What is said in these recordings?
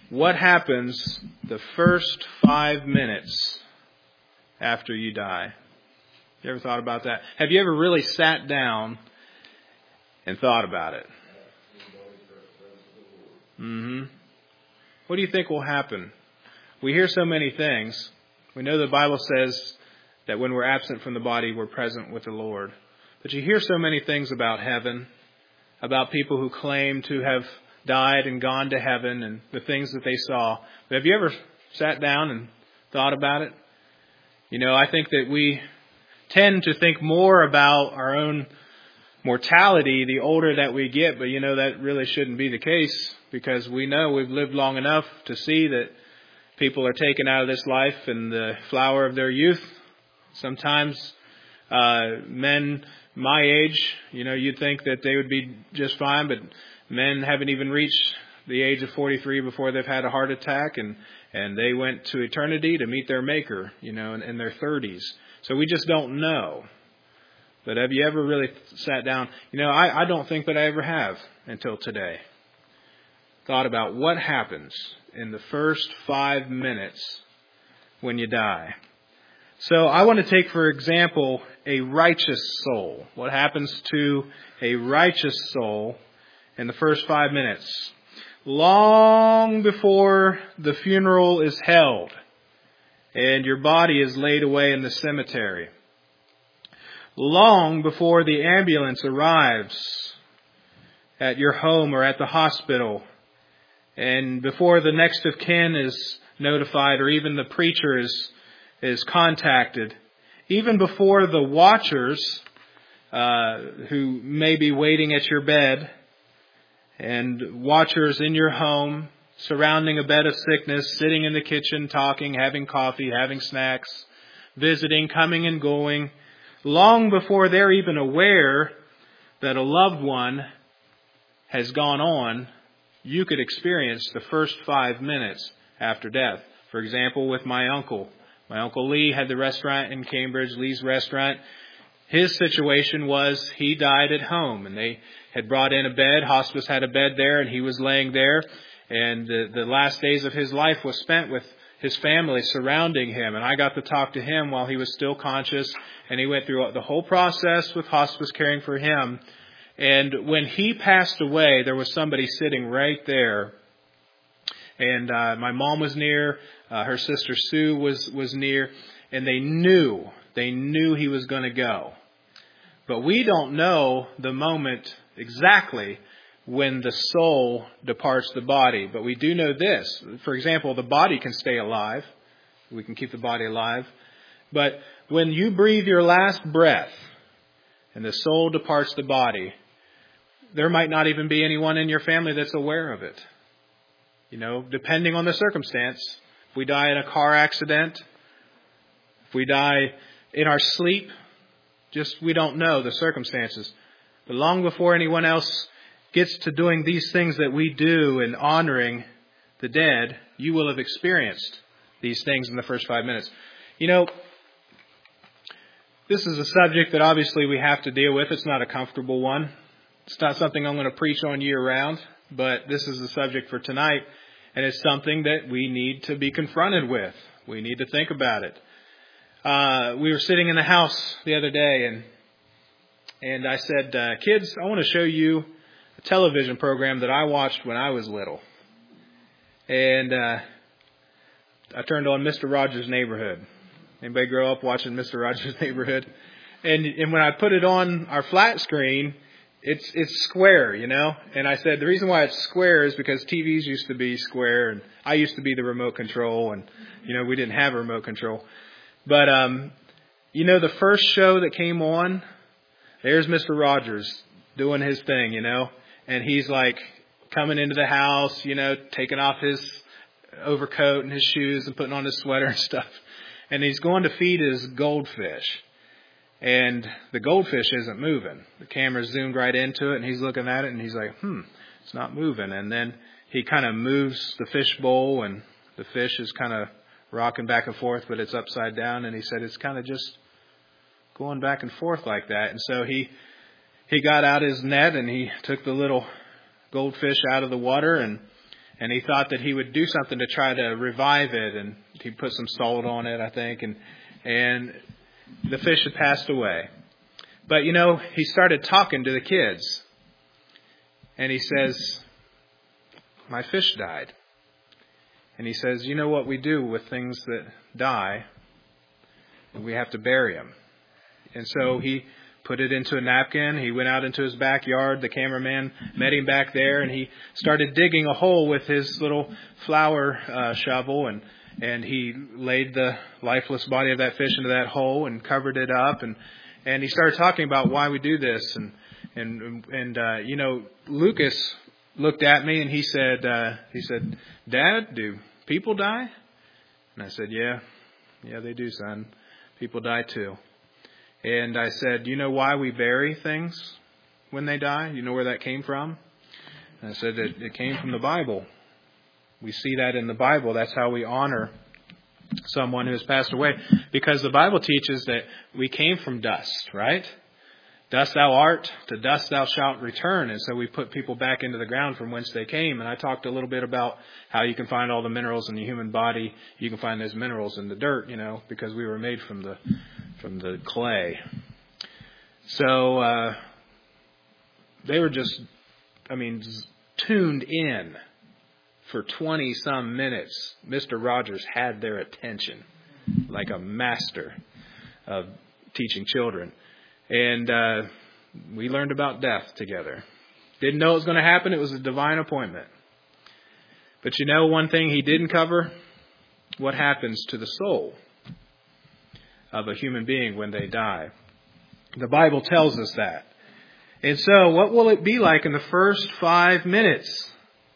What happens the first 5 minutes after you die? You ever thought about that? Have you ever really sat down and thought about it? What do you think will happen? We hear so many things. We know the Bible says that when we're absent from the body, we're present with the Lord. But you hear so many things about heaven, about people who claim to have died and gone to heaven and the things that they saw. But have you ever sat down and thought about it? You know, I think that we tend to think more about our own mortality the older that we get, but you know that really shouldn't be the case, because we know we've lived long enough to see that people are taken out of this life in the flower of their youth. Sometimes men my age, you know, you'd think that they would be just fine, but men haven't even reached the age of 43 before they've had a heart attack, and they went to eternity to meet their Maker, you know, in their 30s. So we just don't know. But have you ever really sat down? You know, I don't think that I ever have until today. Thought about what happens in the first 5 minutes when you die. So I want to take, for example, a righteous soul. What happens to a righteous soul in the first 5 minutes? Long before the funeral is held and your body is laid away in the cemetery. Long before the ambulance arrives at your home or at the hospital, and before the next of kin is notified, or even the preacher is contacted, even before the watchers who may be waiting at your bed, and watchers in your home surrounding a bed of sickness, sitting in the kitchen, talking, having coffee, having snacks, visiting, coming and going, long before they're even aware that a loved one has gone on, you could experience the first 5 minutes after death. For example, with my uncle. My Uncle Lee had the restaurant in Cambridge, Lee's Restaurant. His situation was he died at home, and they had brought in a bed. Hospice had a bed there, and he was laying there. And the last days of his life was spent with his family surrounding him. And I got to talk to him while he was still conscious. And he went through the whole process with hospice caring for him. And when he passed away, there was somebody sitting right there. And my mom was near. Her sister Sue was near. And they knew he was going to go. But we don't know the moment exactly when the soul departs the body. But we do know this. For example, the body can stay alive. We can keep the body alive. But when you breathe your last breath and the soul departs the body, there might not even be anyone in your family that's aware of it. You know, depending on the circumstance. If we die in a car accident, if we die in our sleep, we don't know the circumstances. But long before anyone else gets to doing these things that we do in honoring the dead, you will have experienced these things in the first 5 minutes. You know, this is a subject that obviously we have to deal with. It's not a comfortable one. It's not something I'm going to preach on year round, but this is the subject for tonight, and it's something that we need to be confronted with. We need to think about it. We were sitting in the house the other day, and I said, kids, I want to show you a television program that I watched when I was little. And I turned on Mr. Rogers' Neighborhood. Anybody grow up watching Mr. Rogers' Neighborhood? And when I put it on our flat screen, it's square, you know. And I said the reason why it's square is because TVs used to be square, and I used to be the remote control, and you know we didn't have a remote control. But you know, the first show that came on, there's Mr. Rogers doing his thing, you know, and he's like coming into the house, you know, taking off his overcoat and his shoes and putting on his sweater and stuff. And he's going to feed his goldfish. And the goldfish isn't moving. The camera zoomed right into it, and he's looking at it, and he's like, it's not moving. And then he kind of moves the fish bowl, and the fish is kind of rocking back and forth, but it's upside down. And he said it's kind of just going back and forth like that. And so he got out his net, and he took the little goldfish out of the water, and And he thought that he would do something to try to revive it, and he put some salt on it, I think, and the fish had passed away. But, he started talking to the kids. And he says, my fish died. And he says, you know what we do with things that die? We have to bury them. And so he put it into a napkin. He went out into his backyard. The cameraman met him back there, and he started digging a hole with his little flower shovel, and he laid the lifeless body of that fish into that hole and covered it up, and he started talking about why we do this, and Lucas looked at me and he said, Dad, do people die? And I said, yeah, they do, son. People die too. And I said, you know why we bury things when they die? You know where that came from? And I said, it came from the Bible. We see that in the Bible. That's how we honor someone who has passed away. Because the Bible teaches that we came from dust, right? Dust thou art, to dust thou shalt return. And so we put people back into the ground from whence they came. And I talked a little bit about how you can find all the minerals in the human body. You can find those minerals in the dirt, because we were made from the clay. So they were just, tuned in for 20-some minutes. Mr. Rogers had their attention like a master of teaching children. And we learned about death together. Didn't know it was going to happen. It was a divine appointment. But one thing he didn't cover? What happens to the soul of a human being when they die. The Bible tells us that. And so, what will it be like in the first 5 minutes?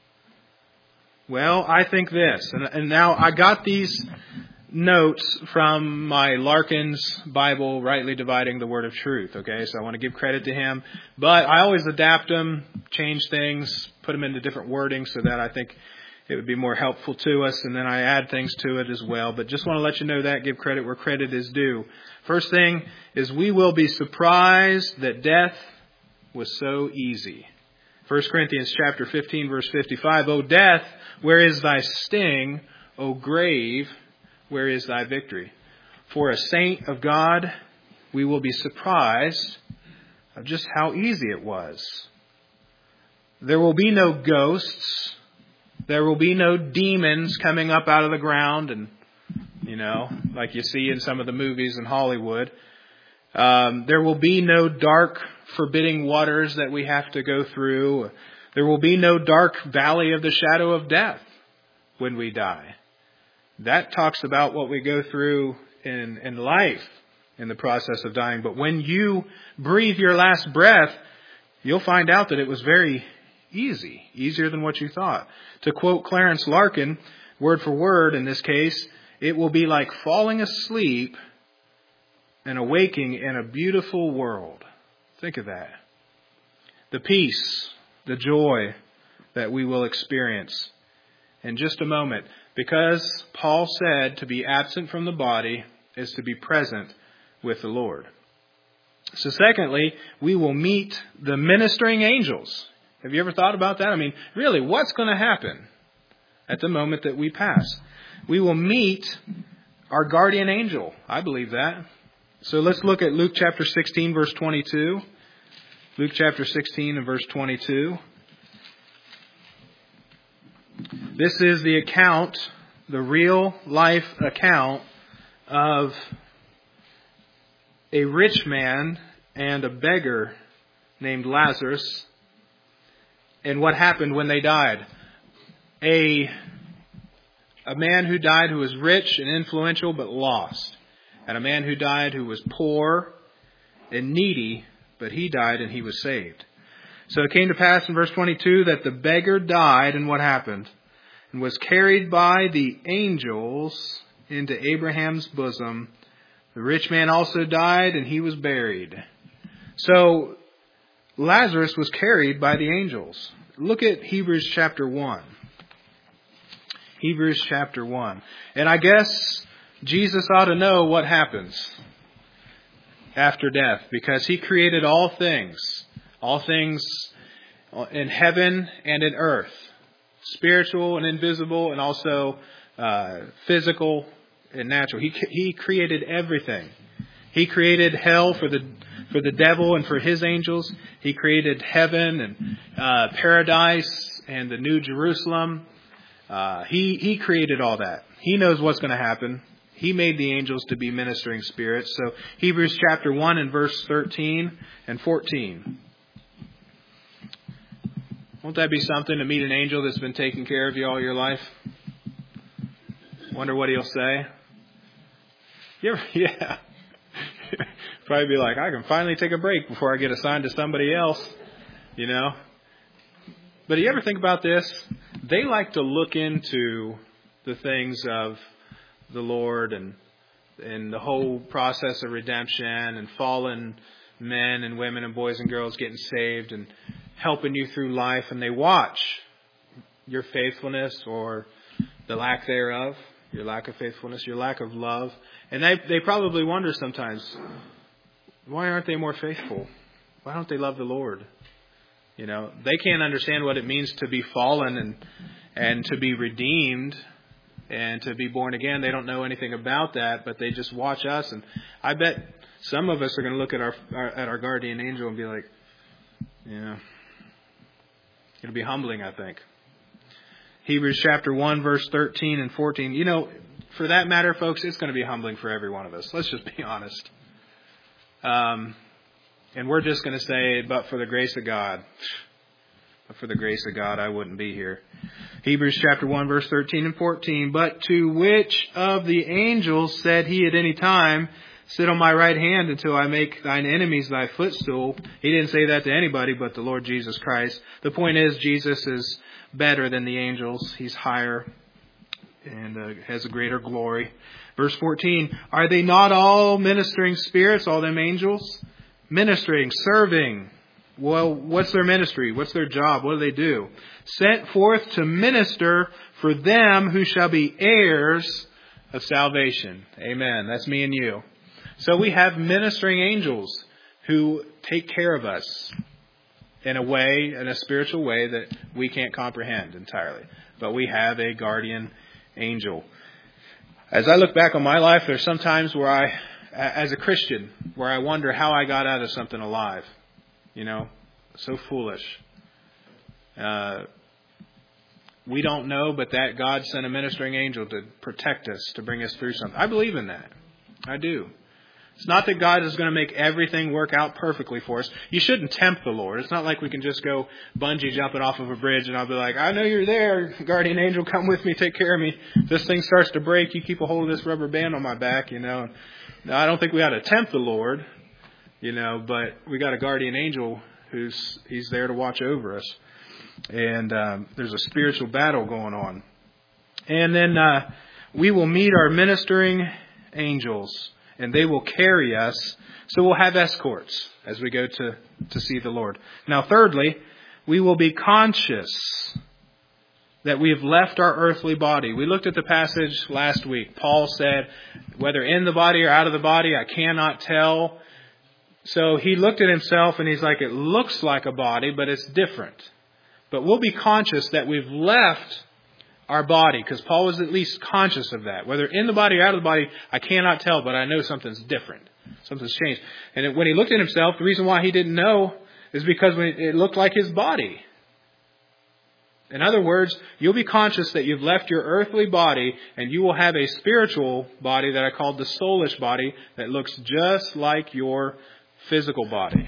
Well, I think this. And now, I got these notes from my Larkin's Bible, Rightly Dividing the Word of Truth. Okay, so I want to give credit to him. But I always adapt them, change things, put them into different wording so that I think it would be more helpful to us, and then I add things to it as well. But just want to let you know that, give credit where credit is due. First thing is we will be surprised that death was so easy. 1 Corinthians chapter 15, verse 55, O death, where is thy sting? O grave, where is thy victory? For a saint of God, we will be surprised of just how easy it was. There will be no ghosts. There will be no demons coming up out of the ground and, like you see in some of the movies in Hollywood. There will be no dark, forbidding waters that we have to go through. There will be no dark valley of the shadow of death when we die. That talks about what we go through in life in the process of dying. But when you breathe your last breath, you'll find out that it was very easy, easier than what you thought. To quote Clarence Larkin, word for word in this case, it will be like falling asleep and awaking in a beautiful world. Think of that. The peace, the joy that we will experience in just a moment. Because Paul said to be absent from the body is to be present with the Lord. So secondly, we will meet the ministering angels. Have you ever thought about that? Really, what's going to happen at the moment that we pass? We will meet our guardian angel. I believe that. So let's look at Luke chapter 16, verse 22. Luke chapter 16 and verse 22. This is the account, the real life account of a rich man and a beggar named Lazarus, and what happened when they died. A man who died who was rich and influential but lost. And a man who died who was poor and needy, but he died and he was saved. So it came to pass in verse 22 that the beggar died, and what happened? And was carried by the angels into Abraham's bosom. The rich man also died, and he was buried. So Lazarus was carried by the angels. Look at Hebrews chapter 1. Hebrews chapter 1. And I guess Jesus ought to know what happens after death, because he created all things in heaven and in earth. spiritual and invisible, and also physical and natural. He created everything. He created hell for the devil and for his angels. He created heaven and paradise and the New Jerusalem. He created all that. He knows what's going to happen. He made the angels to be ministering spirits. So Hebrews chapter 1 and verse 13 and 14. Won't that be something to meet an angel that's been taking care of you all your life? Wonder what he'll say. Yeah. Probably be like, I can finally take a break before I get assigned to somebody else, you know. But do you ever think about this? They like to look into the things of the Lord and the whole process of redemption and fallen men and women and boys and girls getting saved and helping you through life. And they watch your faithfulness or the lack thereof, your lack of faithfulness, your lack of love. And they probably wonder sometimes, why aren't they more faithful? Why don't they love the Lord? You know, they can't understand what it means to be fallen and to be redeemed and to be born again. They don't know anything about that, but they just watch us. And I bet some of us are going to look at our guardian angel and be like, yeah, it'll be humbling, I think. Hebrews chapter 1, verse 13 and 14. You know, for that matter, folks, it's going to be humbling for every one of us. Let's just be honest. And we're just going to say, but for the grace of God. But for the grace of God, I wouldn't be here. Hebrews chapter 1, verse 13 and 14. But to which of the angels said he at any time, sit on my right hand until I make thine enemies thy footstool? He didn't say that to anybody but the Lord Jesus Christ. The point is, Jesus is better than the angels. He's higher and has a greater glory. Verse 14, are they not all ministering spirits, all them angels? Ministering, serving. Well, what's their ministry? What's their job? What do they do? Sent forth to minister for them who shall be heirs of salvation. Amen. That's me and you. So we have ministering angels who take care of us in a way, in a spiritual way that we can't comprehend entirely. But we have a guardian angel. As I look back on my life, there's some times where I, as a Christian, where I wonder how I got out of something alive. You know, so foolish. We don't know, but that God sent a ministering angel to protect us, to bring us through something. I believe in that. I do. It's not that God is going to make everything work out perfectly for us. You shouldn't tempt the Lord. It's not like we can just go bungee jumping off of a bridge and I'll be like, I know you're there, guardian angel, come with me, take care of me. If this thing starts to break, you keep a hold of this rubber band on my back, you know. Now, I don't think we ought to tempt the Lord, you know, but we got a guardian angel he's there to watch over us. And there's a spiritual battle going on. And then we will meet our ministering angels, and they will carry us. So we'll have escorts as we go to see the Lord. Now, thirdly, we will be conscious that we have left our earthly body. We looked at the passage last week. Paul said, whether in the body or out of the body, I cannot tell. So he looked at himself and he's like, it looks like a body, but it's different. But we'll be conscious that we've left our body, because Paul was at least conscious of that. Whether in the body or out of the body, I cannot tell, but I know something's different. Something's changed. And when he looked at himself, the reason why he didn't know is because it looked like his body. In other words, you'll be conscious that you've left your earthly body and you will have a spiritual body that I call the soulish body that looks just like your physical body.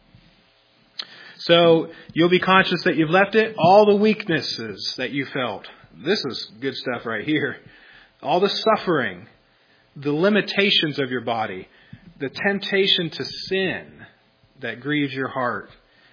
So you'll be conscious that you've left it. All the weaknesses that you felt. This is good stuff right here. All the suffering, the limitations of your body, the temptation to sin that grieves your heart.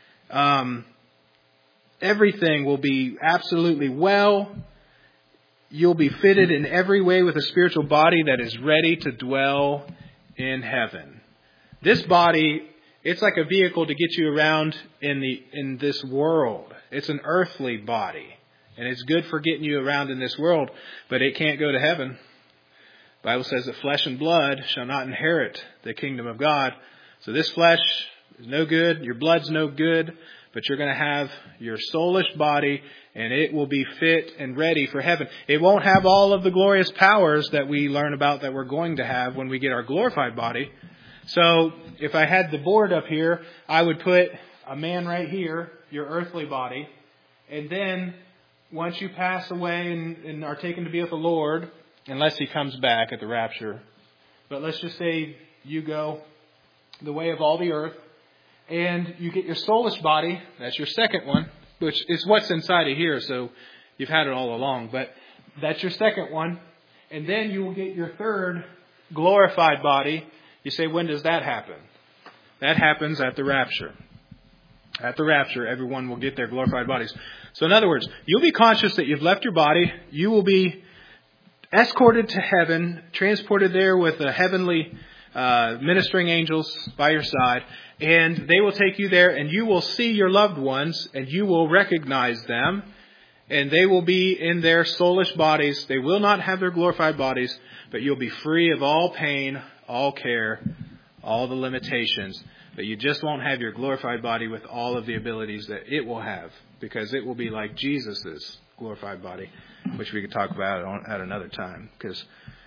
Everything will be absolutely well. You'll be fitted in every way with a spiritual body that is ready to dwell in heaven. This body, it's like a vehicle to get you around in this world. It's an earthly body. And it's good for getting you around in this world, but it can't go to heaven. The Bible says that flesh and blood shall not inherit the kingdom of God. So this flesh is no good. Your blood's no good. But you're going to have your soulish body and it will be fit and ready for heaven. It won't have all of the glorious powers that we learn about that we're going to have when we get our glorified body. So if I had the board up here, I would put a man right here, your earthly body, and then once you pass away and are taken to be with the Lord, unless He comes back at the rapture, but let's just say you go the way of all the earth, and you get your soulish body, that's your second one, which is what's inside of here, so you've had it all along, but that's your second one, and then you will get your third glorified body. You say, when does that happen? That happens at the rapture. At the rapture, everyone will get their glorified bodies. So in other words, you'll be conscious that you've left your body. You will be escorted to heaven, transported there with the heavenly ministering angels by your side. And they will take you there, and you will see your loved ones, and you will recognize them. And they will be in their soulish bodies. They will not have their glorified bodies, but you'll be free of all pain, all care, all the limitations. But you just won't have your glorified body with all of the abilities that it will have, because it will be like Jesus' glorified body, which we could talk about at another time, because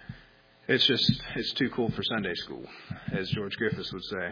it's too cool for Sunday school, as George Griffiths would say.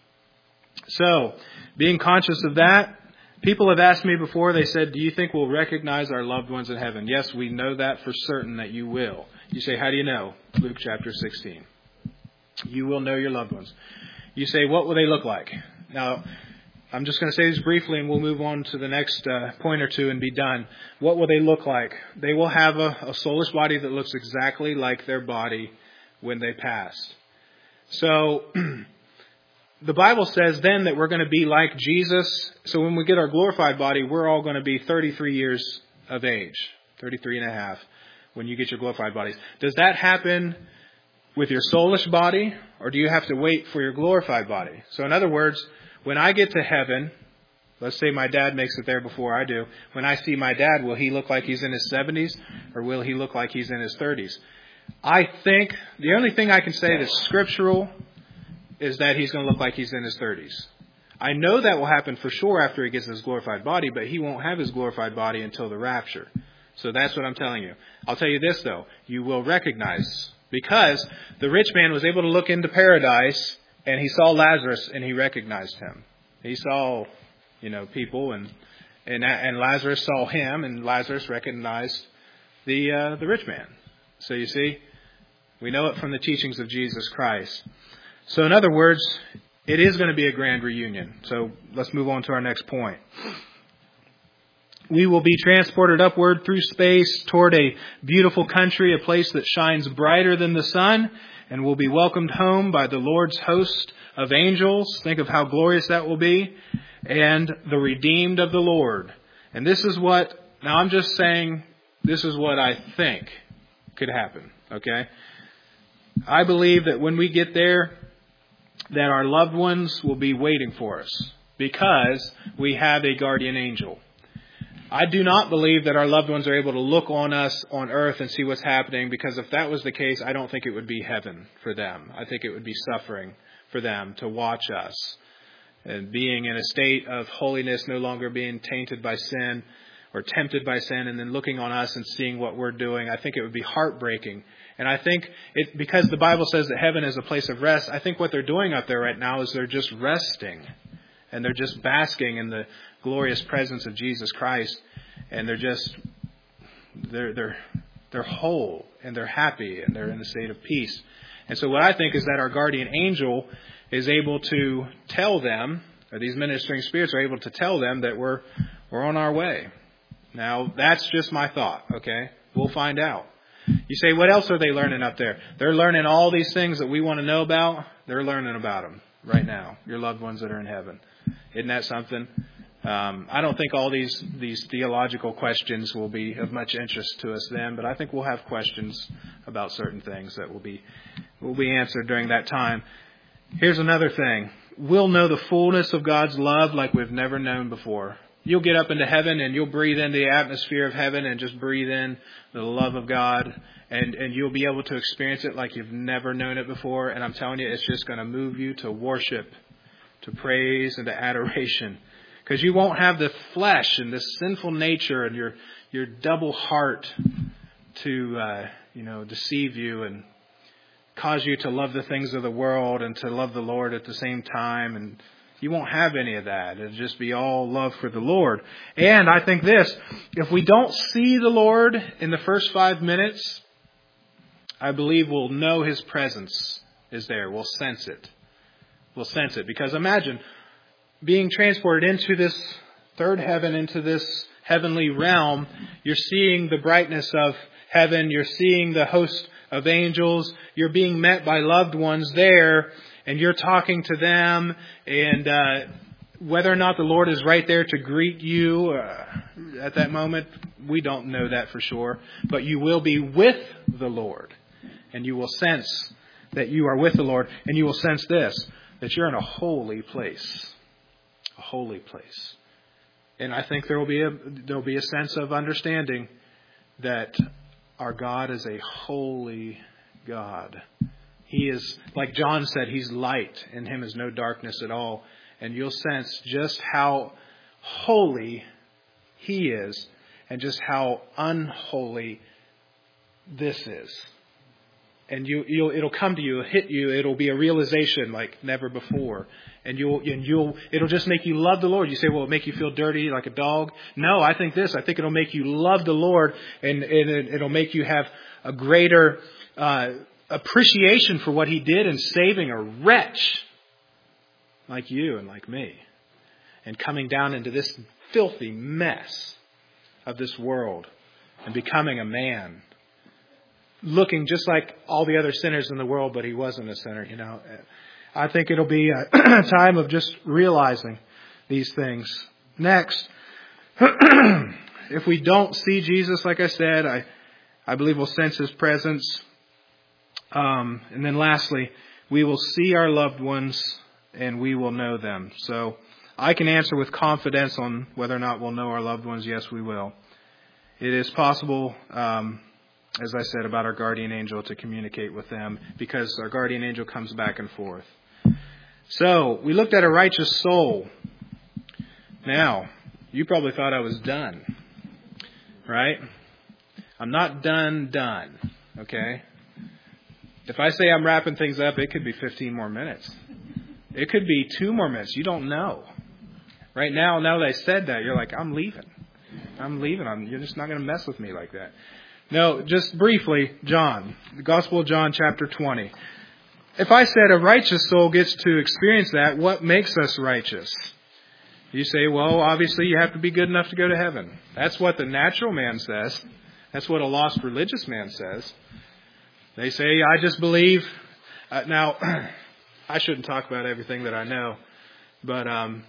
So, being conscious of that, people have asked me before, they said, do you think we'll recognize our loved ones in heaven? Yes, we know that for certain that you will. You say, how do you know? Luke chapter 16. You will know your loved ones. You say, what will they look like? Now, I'm just going to say this briefly, and we'll move on to the next point or two and be done. What will they look like? They will have a soulless body that looks exactly like their body when they passed. So, the Bible says then that we're going to be like Jesus. So when we get our glorified body, we're all going to be 33 years of age, 33 and a half, when you get your glorified bodies. Does that happen with your soulish body, or do you have to wait for your glorified body? So in other words, when I get to heaven, let's say my dad makes it there before I do. When I see my dad, will he look like he's in his 70s, or will he look like he's in his 30s? I think the only thing I can say that's scriptural is that he's going to look like he's in his 30s. I know that will happen for sure after he gets his glorified body, but he won't have his glorified body until the rapture. So that's what I'm telling you. I'll tell you this, though. You will recognize, because the rich man was able to look into paradise, and he saw Lazarus, and he recognized him. He saw, people, and Lazarus saw him, and Lazarus recognized the rich man. So you see, we know it from the teachings of Jesus Christ. So in other words, it is going to be a grand reunion. So let's move on to our next point. We will be transported upward through space toward a beautiful country, a place that shines brighter than the sun, and will be welcomed home by the Lord's host of angels. Think of how glorious that will be. And the redeemed of the Lord. And this is what, now I'm just saying, this is what I think could happen. Okay? I believe that when we get there, that our loved ones will be waiting for us, because we have a guardian angel. I do not believe that our loved ones are able to look on us on earth and see what's happening, because if that was the case, I don't think it would be heaven for them. I think it would be suffering for them to watch us and being in a state of holiness, no longer being tainted by sin or tempted by sin, and then looking on us and seeing what we're doing. I think it would be heartbreaking. And I think because the Bible says that heaven is a place of rest, I think what they're doing up there right now is they're just resting. And they're just basking in the glorious presence of Jesus Christ. And they're whole, and they're happy, and they're in a state of peace. And so what I think is that our guardian angel is able to tell them, or these ministering spirits are able to tell them that we're on our way. Now, that's just my thought, okay? We'll find out. You say, what else are they learning up there? They're learning all these things that we want to know about. They're learning about them right now. Your loved ones that are in heaven. Isn't that something? I don't think all these theological questions will be of much interest to us then, but I think we'll have questions about certain things that will be answered during that time. Here's another thing. We'll know the fullness of God's love like we've never known before. You'll get up into heaven and you'll breathe in the atmosphere of heaven and just breathe in the love of God, and you'll be able to experience it like you've never known it before. And I'm telling you, it's just going to move you to worship, to praise, and to adoration. Because you won't have the flesh and this sinful nature and your double heart to deceive you and cause you to love the things of the world and to love the Lord at the same time. And you won't have any of that. It'll just be all love for the Lord. And I think this, if we don't see the Lord in the first 5 minutes, I believe we'll know His presence is there. We'll sense it. We'll sense it. Because imagine being transported into this third heaven, into this heavenly realm. You're seeing the brightness of heaven. You're seeing the host of angels. You're being met by loved ones there. And you're talking to them. And whether or not the Lord is right there to greet you at that moment, we don't know that for sure. But you will be with the Lord. And you will sense that you are with the Lord. And you will sense this, that you're in a holy place. A holy place. And I think there will be a sense of understanding that our God is a holy God. He is, like John said, He's light. In Him is no darkness at all. And you'll sense just how holy He is and just how unholy this is. And it'll come to you, it'll hit you, it'll be a realization like never before. And it'll just make you love the Lord. You say, well, it'll make you feel dirty like a dog. No, I think it'll make you love the Lord, and it'll make you have a greater appreciation for what He did in saving a wretch like you and like me, and coming down into this filthy mess of this world and becoming a man, looking just like all the other sinners in the world, but He wasn't a sinner, I think it'll be a time of just realizing these things. Next, if we don't see Jesus, like I said, I believe we'll sense His presence. And then lastly, we will see our loved ones and we will know them. So I can answer with confidence on whether or not we'll know our loved ones. Yes, we will. It is possible, as I said about our guardian angel, to communicate with them because our guardian angel comes back and forth. So we looked at a righteous soul. Now, you probably thought I was done, right? I'm not done. Okay? If I say I'm wrapping things up, it could be 15 more minutes. It could be 2 more minutes. You don't know. Right now that I said that, you're like, I'm leaving. You're just not going to mess with me like that. No, just briefly, John, the Gospel of John, chapter 20. If I said a righteous soul gets to experience that, what makes us righteous? You say, well, obviously you have to be good enough to go to heaven. That's what the natural man says. That's what a lost religious man says. They say, I just believe. Now, I shouldn't talk about everything that I know, but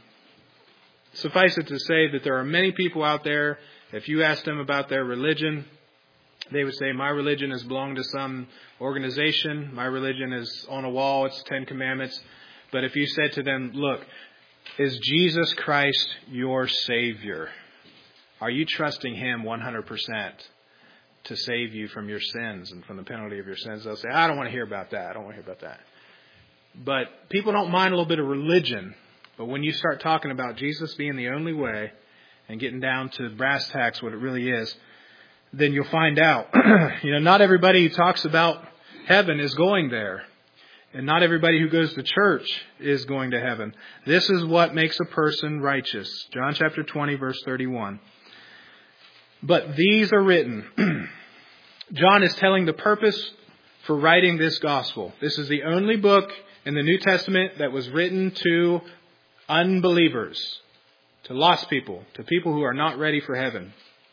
suffice it to say that there are many people out there, if you ask them about their religion, they would say, my religion has belonged to some organization. My religion is on a wall. It's 10 Commandments. But if you said to them, look, is Jesus Christ your Savior? Are you trusting Him 100% to save you from your sins and from the penalty of your sins? They'll say, I don't want to hear about that. But people don't mind a little bit of religion. But when you start talking about Jesus being the only way and getting down to brass tacks what it really is, then you'll find out, not everybody who talks about heaven is going there. And not everybody who goes to church is going to heaven. This is what makes a person righteous. John chapter 20, verse 31. But these are written. John is telling the purpose for writing this gospel. This is the only book in the New Testament that was written to unbelievers, to lost people, to people who are not ready for heaven.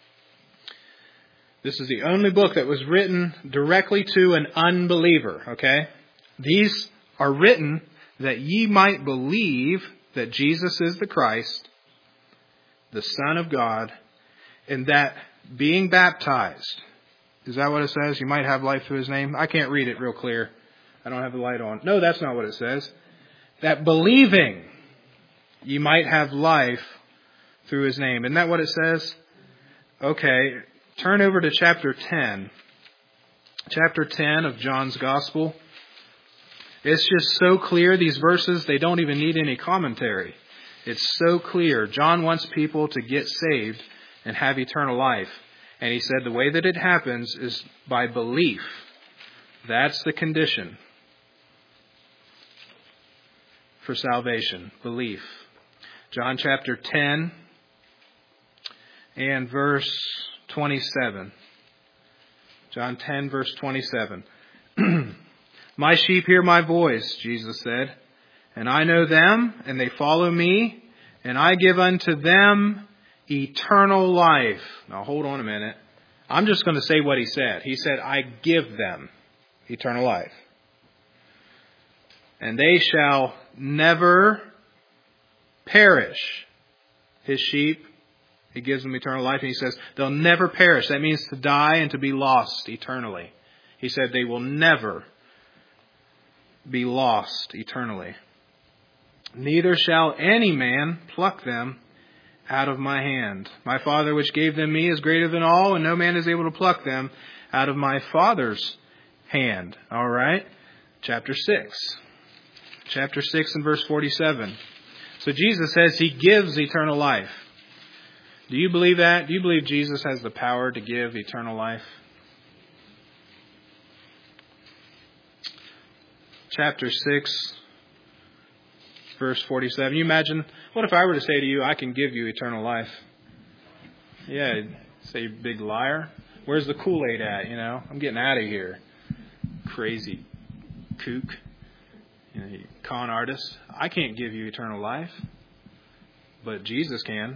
This is the only book that was written directly to an unbeliever, okay? These are written that ye might believe that Jesus is the Christ, the Son of God, and that being baptized, is that what it says? You might have life through His name. I can't read it real clear. I don't have the light on. No, that's not what it says. That believing ye might have life through His name. Isn't that what it says? Okay. Turn over to chapter 10. Chapter 10 of John's Gospel. It's just so clear, these verses, they don't even need any commentary. It's so clear. John wants people to get saved and have eternal life. And he said the way that it happens is by belief. That's the condition for salvation, belief. John chapter 10 and verse 27. John 10 verse 27. My sheep hear my voice, Jesus said, and I know them, and they follow me, and I give unto them eternal life. Now hold on a minute. I'm just going to say what he said. He said, I give them eternal life. And they shall never perish. His sheep, he gives them eternal life. And he says, they'll never perish. That means to die and to be lost eternally. He said they will never be lost eternally. Neither shall any man pluck them out of my hand. My Father which gave them me is greater than all, and no man is able to pluck them out of my Father's hand. All right. Chapter 6. Chapter 6 and verse 47. So Jesus says he gives eternal life. Do you believe that? Do you believe Jesus has the power to give eternal life? Chapter 6, verse 47. You imagine, what if I were to say to you, I can give you eternal life? Yeah, say, big liar. Where's the Kool-Aid at? I'm getting out of here. Crazy kook. Con artist. I can't give you eternal life, but Jesus can.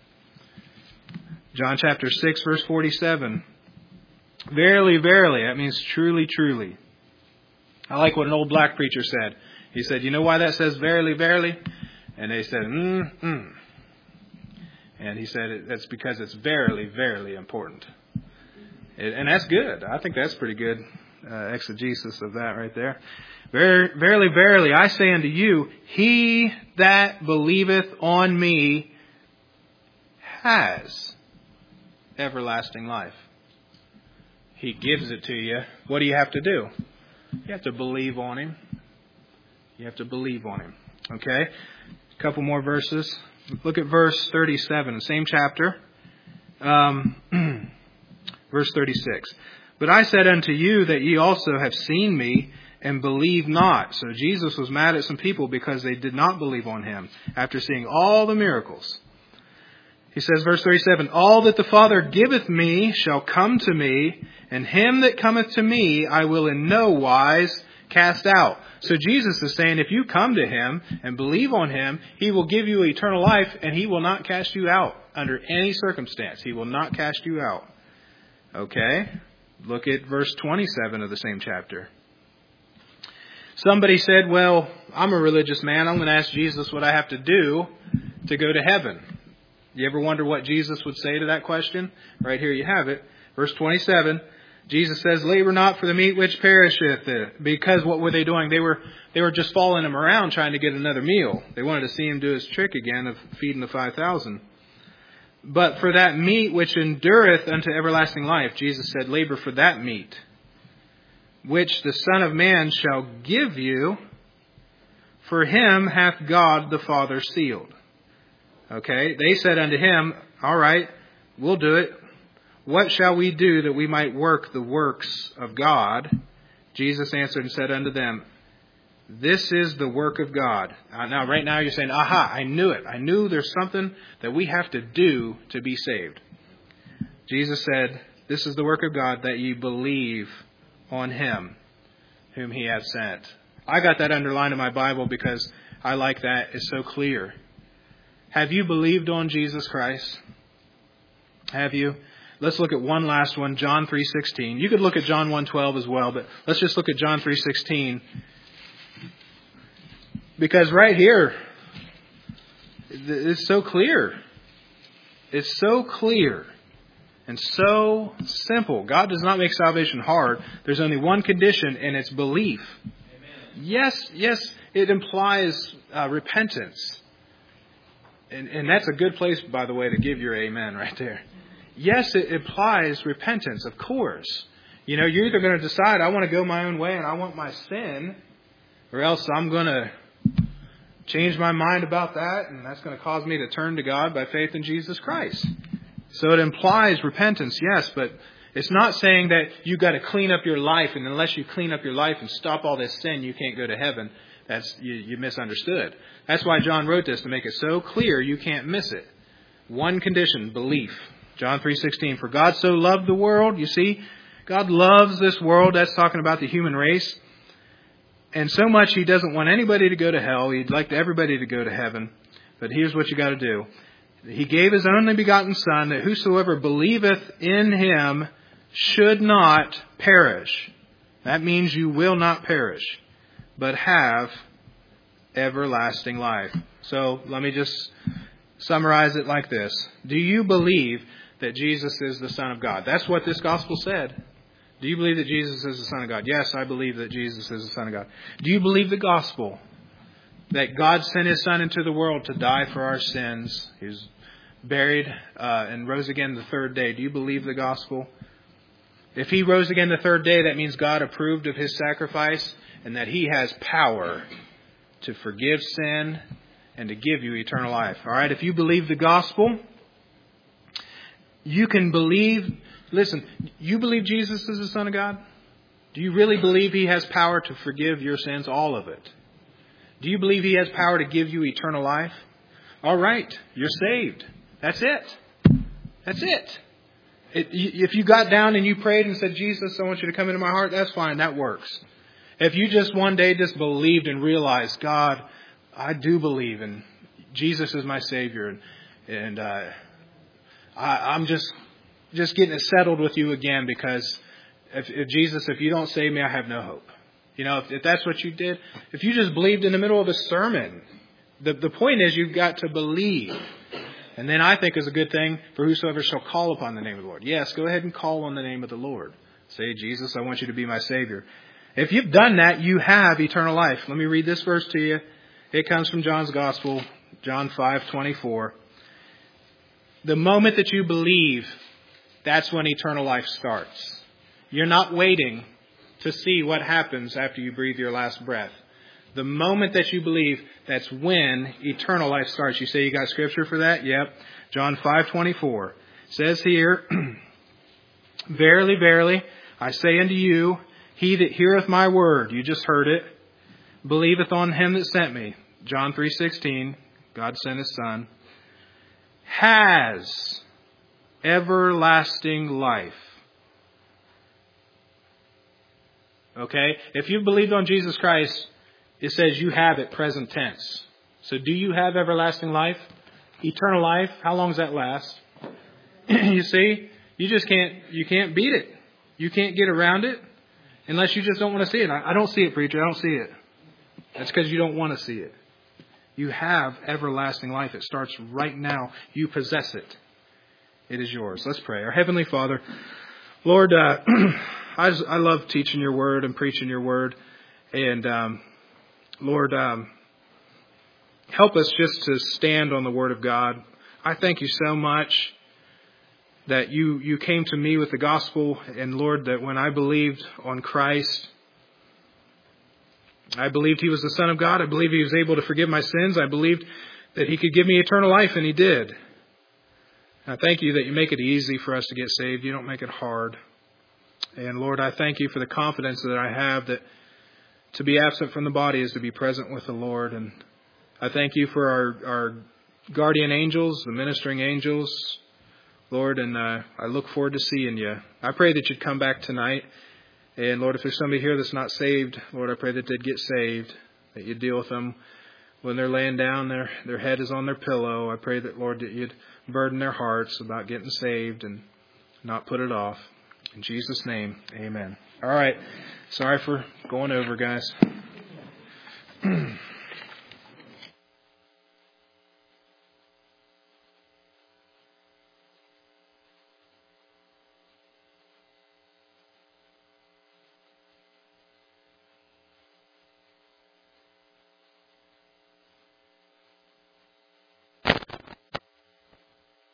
John chapter 6, verse 47. Verily, verily. That means truly, truly. I like what an old black preacher said. He said, you know why that says verily, verily? And they said, And he said, that's because it's verily, verily important. And that's good. I think that's pretty good exegesis of that right there. Verily, verily, I say unto you, he that believeth on me has everlasting life. He gives it to you. What do you have to do? You have to believe on him. You have to believe on him. Okay? A couple more verses. Look at verse 37, the same chapter. Verse 36. But I said unto you that ye also have seen me and believe not. So Jesus was mad at some people because they did not believe on him after seeing all the miracles. He says, verse 37, all that the Father giveth me shall come to me, and him that cometh to me I will in no wise cast out. So Jesus is saying, if you come to him and believe on him, he will give you eternal life, and he will not cast you out under any circumstance. He will not cast you out. Okay? Look at verse 27 of the same chapter. Somebody said, well, I'm a religious man. I'm going to ask Jesus what I have to do to go to heaven. You ever wonder what Jesus would say to that question? Right here you have it. Verse 27, Jesus says, labor not for the meat which perisheth. Because what were they doing? They were just following him around trying to get another meal. They wanted to see him do his trick again of feeding the 5,000. But for that meat which endureth unto everlasting life, Jesus said, labor for that meat, which the Son of Man shall give you, for him hath God the Father sealed. Okay, they said unto him, all right, we'll do it. What shall we do that we might work the works of God? Jesus answered and said unto them, this is the work of God. Now, right now you're saying, aha, I knew it. I knew there's something that we have to do to be saved. Jesus said, this is the work of God, that ye believe on him whom he hath sent. I got that underlined in my Bible because I like that. It's so clear. Have you believed on Jesus Christ? Have you? Let's look at one last one, John 3:16. You could look at John 1:12 as well, but let's just look at John 3:16. Because right here, it's so clear. It's so clear and so simple. God does not make salvation hard. There's only one condition, and it's belief. Amen. Yes, it implies repentance. And that's a good place, by the way, to give your amen right there. Yes, it implies repentance, of course. You're either going to decide, I want to go my own way and I want my sin, or else I'm going to change my mind about that, and that's going to cause me to turn to God by faith in Jesus Christ. So it implies repentance, yes, but it's not saying that you've got to clean up your life, and unless you clean up your life and stop all this sin, you can't go to heaven. You misunderstood. That's why John wrote this, to make it so clear you can't miss it. One condition, belief. John 3:16, for God so loved the world, you see, God loves this world. That's talking about the human race. And so much He doesn't want anybody to go to hell. He'd like everybody to go to heaven. But here's what you got to do. He gave His only begotten Son, that whosoever believeth in Him should not perish. That means you will not perish, but have everlasting life. So let me just summarize it like this. Do you believe that Jesus is the Son of God? That's what this gospel said. Do you believe that Jesus is the Son of God? Yes, I believe that Jesus is the Son of God. Do you believe the gospel? That God sent His Son into the world to die for our sins. He was buried and rose again the third day. Do you believe the gospel? If He rose again the third day, that means God approved of His sacrifice and that He has power to forgive sin and to give you eternal life. All right, if you believe the gospel, you can believe. Listen, you believe Jesus is the Son of God? Do you really believe He has power to forgive your sins, all of it? Do you believe He has power to give you eternal life? All right, you're saved. That's it. That's it. If you got down and you prayed and said, Jesus, I want you to come into my heart, that's fine. That works. If you just one day just believed and realized, God, I do believe and Jesus is my Savior, and I'm just getting it settled with you again, because if Jesus, if you don't save me, I have no hope. You know, if that's what you did, if you just believed in the middle of a sermon, the point is you've got to believe. And then I think is a good thing for whosoever shall call upon the name of the Lord. Yes, go ahead and call on the name of the Lord. Say, Jesus, I want you to be my Savior. If you've done that, you have eternal life. Let me read this verse to you. It comes from John's Gospel, John 5:24. The moment that you believe, that's when eternal life starts. You're not waiting to see what happens after you breathe your last breath. The moment that you believe, that's when eternal life starts. You say you got scripture for that? Yep. John 5:24 says here, Verily, verily, I say unto you, he that heareth my word, you just heard it, believeth on Him that sent me. John 3:16, God sent His Son, has everlasting life. Okay? If you've believed on Jesus Christ, it says you have it, present tense. So do you have everlasting life? Eternal life? How long does that last? You see, you can't beat it. You can't get around it unless you just don't want to see it. I don't see it, preacher. I don't see it. That's because you don't want to see it. You have everlasting life. It starts right now. You possess it. It is yours. Let's pray. Our Heavenly Father, Lord, I love teaching your word and preaching your word. And Lord, help us just to stand on the word of God. I thank you so much that you came to me with the gospel. And Lord, that when I believed on Christ, I believed He was the Son of God. I believed He was able to forgive my sins. I believed that He could give me eternal life, and He did. I thank you that you make it easy for us to get saved. You don't make it hard. And Lord, I thank you for the confidence that I have that to be absent from the body is to be present with the Lord. And I thank you for our guardian angels, the ministering angels, Lord, and I look forward to seeing you. I pray that you'd come back tonight. And Lord, if there's somebody here that's not saved, Lord, I pray that they'd get saved, that you'd deal with them when they're laying down, their head is on their pillow. I pray that, Lord, that you'd burden their hearts about getting saved and not put it off. In Jesus' name, amen. All right. Sorry for going over, guys.